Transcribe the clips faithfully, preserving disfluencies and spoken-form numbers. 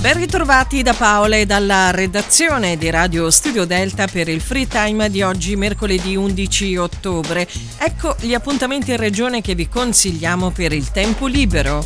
Ben ritrovati da Paola e dalla redazione di Radio Studio Delta per il Free Time di oggi, mercoledì undici ottobre. Ecco gli appuntamenti in regione che vi consigliamo per il tempo libero.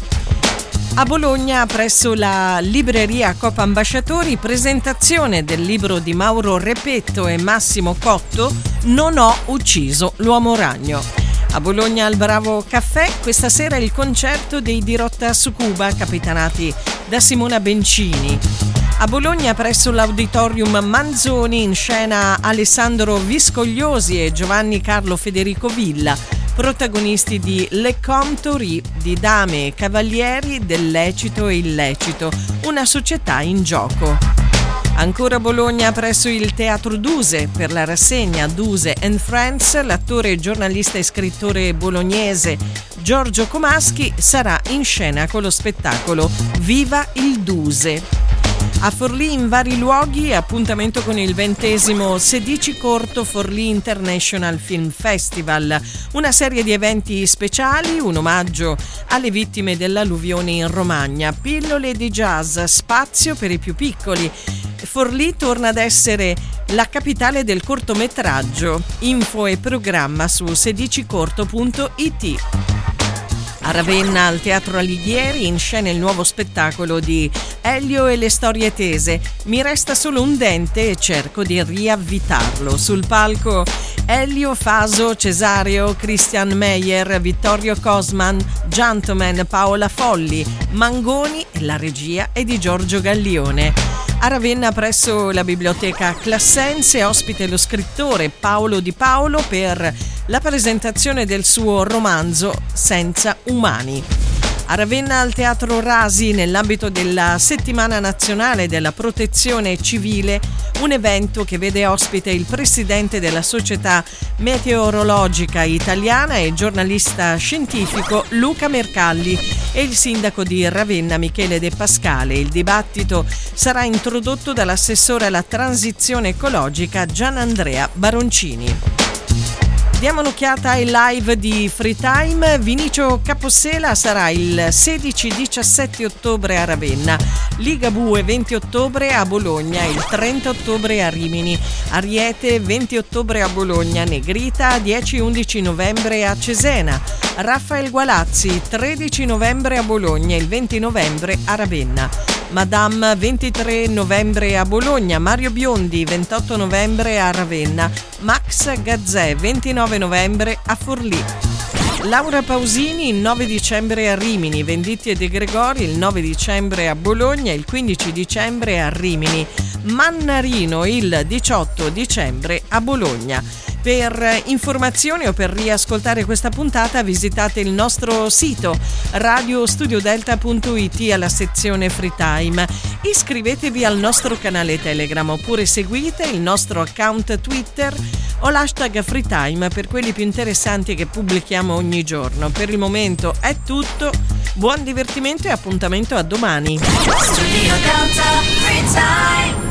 A Bologna, presso la libreria Coop Ambasciatori, presentazione del libro di Mauro Repetto e Massimo Cotto, Non ho ucciso l'uomo ragno. A Bologna al Bravo Caffè, questa sera il concerto dei Dirotta Succuba, capitanati da Simona Bencini. A Bologna, presso l'Auditorium Manzoni, in scena Alessandro Viscogliosi e Giovanni Carlo Federico Villa, protagonisti di Le Comptorie di Dame e Cavalieri del Lecito e Illecito, una società in gioco. Ancora a Bologna, presso il Teatro Duse, per la rassegna Duse and Friends, l'attore, giornalista e scrittore bolognese Giorgio Comaschi sarà in scena con lo spettacolo Viva il Duse. A Forlì, in vari luoghi, appuntamento con il ventesimo Sedici Corto Forlì International Film Festival, una serie di eventi speciali, un omaggio alle vittime dell'alluvione in Romagna, pillole di jazz, spazio per i più piccoli. Forlì torna ad essere la capitale del cortometraggio. Info e programma su sedicicorto punto it. A Ravenna, al Teatro Alighieri, in scena il nuovo spettacolo di Elio e le storie tese. Mi resta solo un dente e cerco di riavvitarlo. Sul palco Elio, Faso, Cesario, Christian Meyer, Vittorio Cosman, Gentleman, Paola Folli, Mangoni e la regia è di Giorgio Gallione. A Ravenna, presso la biblioteca Classense, ospite lo scrittore Paolo Di Paolo per la presentazione del suo romanzo Senza umani. A Ravenna, al Teatro Rasi, nell'ambito della Settimana Nazionale della Protezione Civile, un evento che vede ospite il presidente della Società Meteorologica Italiana e giornalista scientifico Luca Mercalli e il sindaco di Ravenna Michele De Pascale. Il dibattito sarà introdotto dall'assessore alla transizione ecologica Gianandrea Baroncini. Diamo un'occhiata ai live di Free Time. Vinicio Capossela sarà il sedici diciassette ottobre a Ravenna, Ligabue venti ottobre a Bologna, il trenta ottobre a Rimini, Ariete venti ottobre a Bologna, Negrita dieci undici novembre a Cesena, Raffaele Gualazzi tredici novembre a Bologna, il venti novembre a Ravenna, Madame ventitré novembre a Bologna, Mario Biondi ventotto novembre a Ravenna, Max Gazzè ventinove novembre a Forlì, Laura Pausini il nove dicembre a Rimini, Venditti e De Gregori il nove dicembre a Bologna, il quindici dicembre a Rimini, Mannarino il diciotto dicembre a Bologna. Per informazioni o per riascoltare questa puntata visitate il nostro sito radio studio delta punto it alla sezione Free Time. Iscrivetevi al nostro canale Telegram oppure seguite il nostro account Twitter o l'hashtag Free Time per quelli più interessanti che pubblichiamo ogni giorno. Per il momento è tutto, buon divertimento e appuntamento a domani. Studio Delta Free Time.